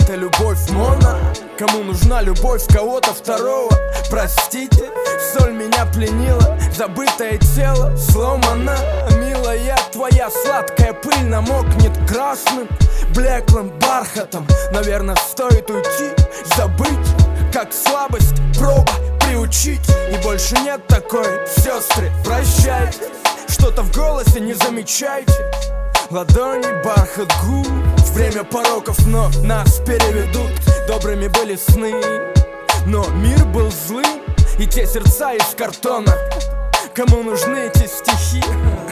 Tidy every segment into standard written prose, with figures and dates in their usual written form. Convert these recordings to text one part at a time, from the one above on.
это любовь моно? Кому нужна любовь кого-то второго? Простите, соль меня пленила, забытое тело сломано. Милая, твоя сладкая пыль намокнет красным, блеклым бархатом. Наверное, стоит уйти, забыть, как слабость, проба приучить. И больше нет такой, сестры, прощайте. Что-то в голосе не замечайте. Ладони, бархат губ, время пороков, но нас переведут. Добрыми были сны, но мир был злым, и те сердца из картона. Кому нужны эти стихи?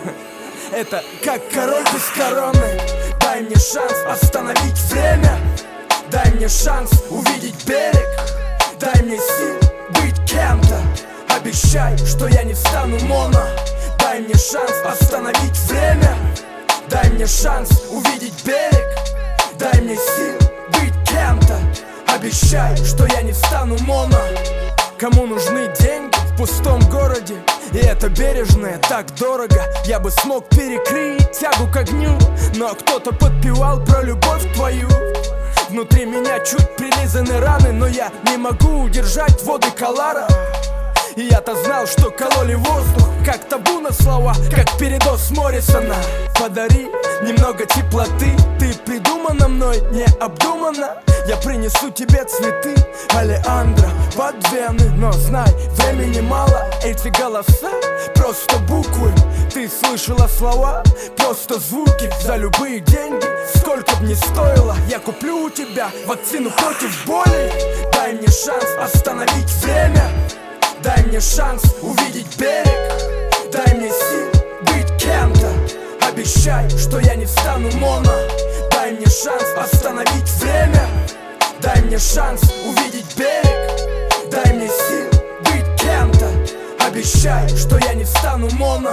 Это как король без короны. Дай мне шанс остановить время. Дай мне шанс увидеть берег. Дай мне сил быть кем-то. Обещай, что я не стану моно. Дай мне шанс остановить время. Дай мне шанс увидеть берег. Дай мне сил быть кем-то. Обещай, что я не стану моно. Кому нужны деньги в пустом городе? И это бережное так дорого. Я бы смог перекрыть тягу к огню, но кто-то подпевал про любовь твою. Внутри меня чуть прилизаны раны, но я не могу удержать воды Колара. И я-то знал, что кололи воздух, как табу на слова, как передоз Моррисона. Подари немного теплоты, ты придумана мной, не обдуманно. Я принесу тебе цветы, Алеандро, под вены. Но знай, времени мало, эти голоса просто буквы. Ты слышала слова, просто звуки. За любые деньги, сколько б ни стоило, я куплю у тебя вакцину против боли. Дай мне шанс остановить время. Дай мне шанс увидеть берег. Дай мне сил быть кем-то. Обещай, что я не стану моно. Дай мне шанс остановить время. Дай мне шанс увидеть берег. Дай мне сил быть кем-то. Обещай, что я не стану моно.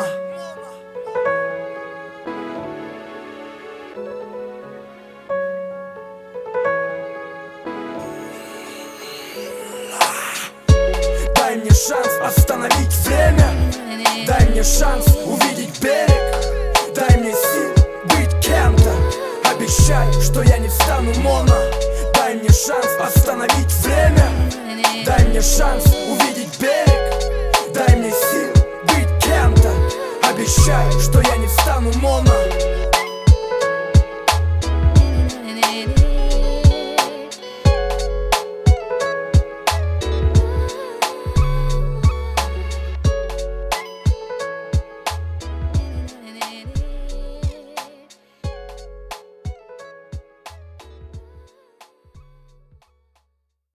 Дай мне шанс остановить время. Дай мне шанс увидеть берег. Дай мне сил быть кем-то. Обещай, что я не стану моно. Дай мне шанс остановить время. Дай мне шанс